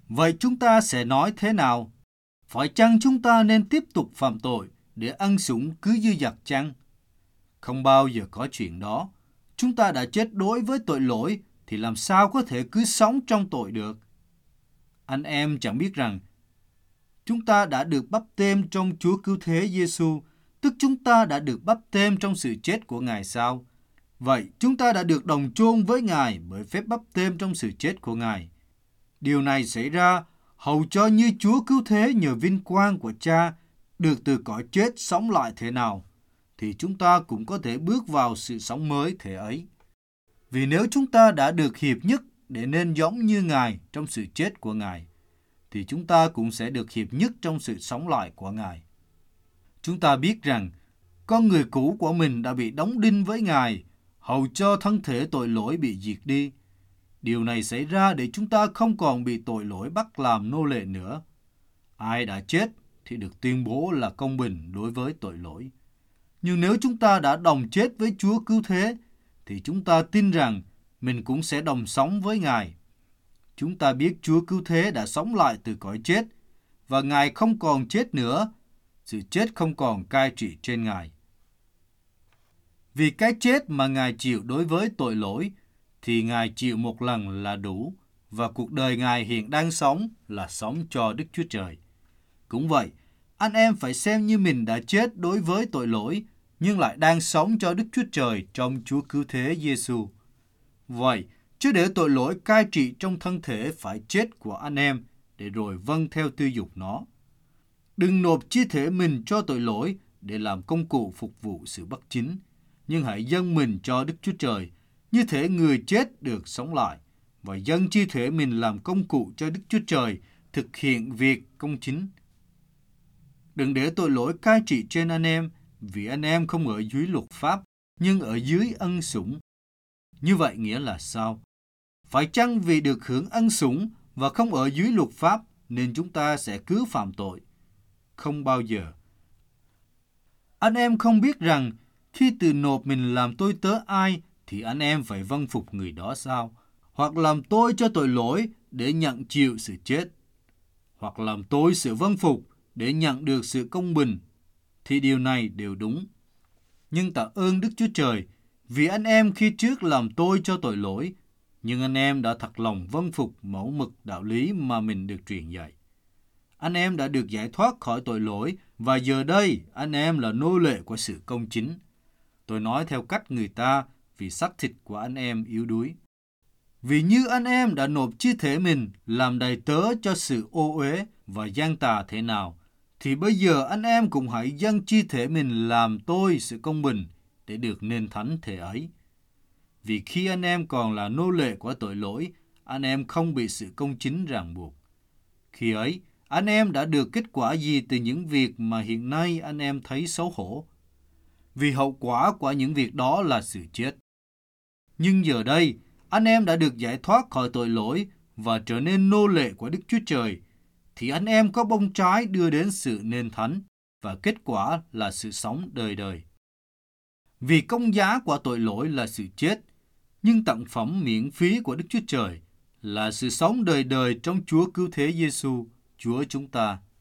Vậy chúng ta sẽ nói thế nào? Phải chăng chúng ta nên tiếp tục phạm tội để ân sủng cứ dư dật chăng? Không bao giờ có chuyện đó. Chúng ta đã chết đối với tội lỗi thì làm sao có thể cứ sống trong tội được? Anh em chẳng biết rằng chúng ta đã được báp têm trong Chúa Cứu Thế Giêsu, tức chúng ta đã được báp têm trong sự chết của Ngài sao? Vậy chúng ta đã được đồng chôn với Ngài bởi phép báp têm trong sự chết của Ngài. Điều này xảy ra hầu cho như Chúa Cứu Thế nhờ vinh quang của Cha được từ cõi chết sống lại thế nào, thì chúng ta cũng có thể bước vào sự sống mới thế ấy. Vì nếu chúng ta đã được hiệp nhất để nên giống như Ngài trong sự chết của Ngài, thì chúng ta cũng sẽ được hiệp nhất trong sự sống lại của Ngài. Chúng ta biết rằng con người cũ của mình đã bị đóng đinh với Ngài, hầu cho thân thể tội lỗi bị diệt đi. Điều này xảy ra để chúng ta không còn bị tội lỗi bắt làm nô lệ nữa. Ai đã chết thì được tuyên bố là công bình đối với tội lỗi. Nhưng nếu chúng ta đã đồng chết với Chúa Cứu Thế, thì chúng ta tin rằng mình cũng sẽ đồng sống với Ngài. Chúng ta biết Chúa Cứu Thế đã sống lại từ cõi chết, và Ngài không còn chết nữa, sự chết không còn cai trị trên Ngài. Vì cái chết mà Ngài chịu đối với tội lỗi, thì Ngài chịu một lần là đủ, và cuộc đời Ngài hiện đang sống là sống cho Đức Chúa Trời. Cũng vậy, anh em phải xem như mình đã chết đối với tội lỗi, nhưng lại đang sống cho Đức Chúa Trời trong Chúa Cứu Thế Giêsu. Vậy, chứ để tội lỗi cai trị trong thân thể phải chết của anh em, để rồi vâng theo tư dục nó. Đừng nộp chi thể mình cho tội lỗi để làm công cụ phục vụ sự bất chính, nhưng hãy dâng mình cho Đức Chúa Trời, như thể người chết được sống lại, và dâng chi thể mình làm công cụ cho Đức Chúa Trời thực hiện việc công chính. Đừng để tội lỗi cai trị trên anh em, vì anh em không ở dưới luật pháp, nhưng ở dưới ân sủng. Như vậy nghĩa là sao? Phải chăng vì được hưởng ân sủng và không ở dưới luật pháp nên chúng ta sẽ cứ phạm tội? Không bao giờ. Anh em không biết rằng khi tự nộp mình làm tôi tớ ai thì anh em phải vâng phục người đó sao? Hoặc làm tôi cho tội lỗi để nhận chịu sự chết, hoặc làm tôi sự vâng phục để nhận được sự công bình, thì điều này đều đúng. Nhưng tạ ơn Đức Chúa Trời, vì anh em khi trước làm tôi cho tội lỗi, nhưng anh em đã thật lòng vâng phục mẫu mực đạo lý mà mình được truyền dạy. Anh em đã được giải thoát khỏi tội lỗi, và giờ đây anh em là nô lệ của sự công chính. Tôi nói theo cách người ta, vì xác thịt của anh em yếu đuối. Vì như anh em đã nộp chi thể mình làm đầy tớ cho sự ô uế và gian tà thế nào, thì bây giờ anh em cũng hãy dâng chi thể mình làm tôi sự công bình để được nên thánh thể ấy. Vì khi anh em còn là nô lệ của tội lỗi, anh em không bị sự công chính ràng buộc. Khi ấy, anh em đã được kết quả gì từ những việc mà hiện nay anh em thấy xấu hổ? Vì hậu quả của những việc đó là sự chết. Nhưng giờ đây, anh em đã được giải thoát khỏi tội lỗi và trở nên nô lệ của Đức Chúa Trời, thì anh em có bông trái đưa đến sự nên thánh, và kết quả là sự sống đời đời. Vì công giá của tội lỗi là sự chết, nhưng tặng phẩm miễn phí của Đức Chúa Trời là sự sống đời đời trong Chúa Cứu Thế Giêsu, Chúa chúng ta.